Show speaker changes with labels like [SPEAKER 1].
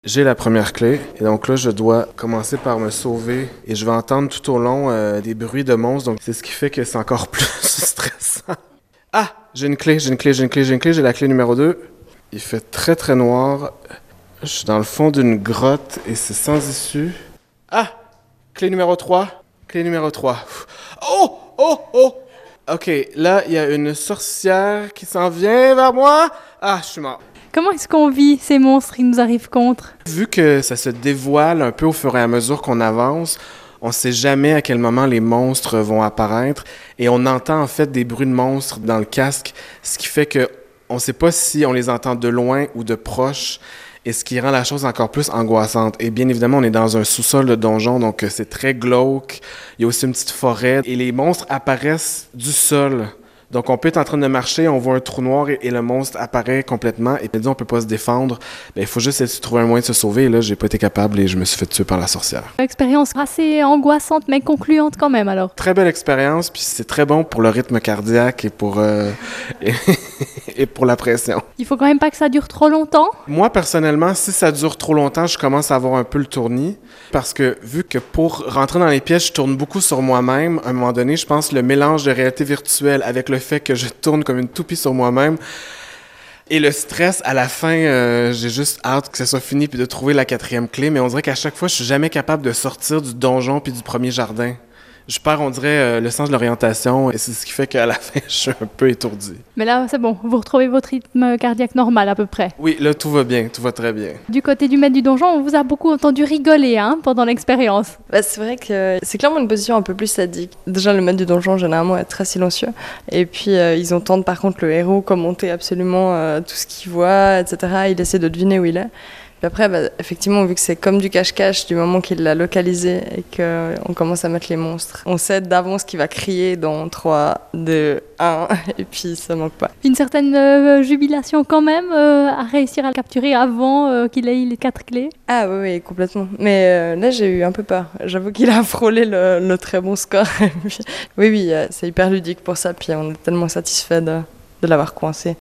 [SPEAKER 1] J'ai la première clé et donc là je dois commencer par me sauver et je vais entendre tout au long des bruits de monstres, donc c'est ce qui fait que c'est encore plus stressant. Ah! J'ai une clé, j'ai la clé numéro 2. Il fait très très noir. Je suis dans le fond d'une grotte et c'est sans issue. Ah! Clé numéro 3. Clé numéro 3. Oh! Oh! Oh! Ok, là il y a une sorcière qui s'en vient vers moi. Ah, je suis mort.
[SPEAKER 2] Comment est-ce qu'on vit ces monstres qui nous arrivent contre?
[SPEAKER 1] Vu que ça se dévoile un peu au fur et à mesure qu'on avance, on ne sait jamais à quel moment les monstres vont apparaître et on entend en fait des bruits de monstres dans le casque, ce qui fait que on ne sait pas si on les entend de loin ou de proche et ce qui rend la chose encore plus angoissante. Et bien évidemment, on est dans un sous-sol de donjon, donc c'est très glauque. Il y a aussi une petite forêt et les monstres apparaissent du sol. Donc, on peut être en train de marcher, on voit un trou noir et le monstre apparaît complètement. Et puis, on peut pas se défendre. Il faut juste essayer de trouver un moyen de se sauver. Et là, j'ai pas été capable et je me suis fait tuer par la sorcière.
[SPEAKER 2] Expérience assez angoissante, mais concluante quand même, alors.
[SPEAKER 1] Très belle expérience, puis c'est très bon pour le rythme cardiaque et pour, et pour la pression.
[SPEAKER 2] Il faut quand même pas que ça dure trop longtemps.
[SPEAKER 1] Moi, personnellement, si ça dure trop longtemps, je commence à avoir un peu le tournis. Parce que, vu que pour rentrer dans les pièces, je tourne beaucoup sur moi-même, à un moment donné, je pense le mélange de réalité virtuelle avec le fait que je tourne comme une toupie sur moi-même. Et le stress, à la fin, j'ai juste hâte que ça soit fini puis de trouver la 4e clé. Mais on dirait qu'à chaque fois, je suis jamais capable de sortir du donjon puis du premier jardin. Je perds, on dirait, le sens de l'orientation et c'est ce qui fait qu'à la fin, je suis un peu étourdi.
[SPEAKER 2] Mais là, c'est bon, vous retrouvez votre rythme cardiaque normal à peu près.
[SPEAKER 1] Oui, là, tout va bien, tout va très bien.
[SPEAKER 2] Du côté du maître du donjon, on vous a beaucoup entendu rigoler pendant l'expérience.
[SPEAKER 3] C'est vrai que c'est clairement une position un peu plus sadique. Déjà, le maître du donjon, généralement, est très silencieux. Et puis, ils entendent par contre le héros commenter absolument tout ce qu'il voit, etc. Il essaie de deviner où il est. Puis après, effectivement, vu que c'est comme du cache-cache, du moment qu'il l'a localisé et qu'on commence à mettre les monstres, on sait d'avance qu'il va crier dans 3, 2, 1, et puis ça manque pas.
[SPEAKER 2] Une certaine jubilation quand même à réussir à le capturer avant qu'il ait les 4 clés.
[SPEAKER 3] Ah oui, complètement. Mais là, j'ai eu un peu peur. J'avoue qu'il a frôlé le très bon score. Oui, c'est hyper ludique pour ça, puis on est tellement satisfait de l'avoir coincé.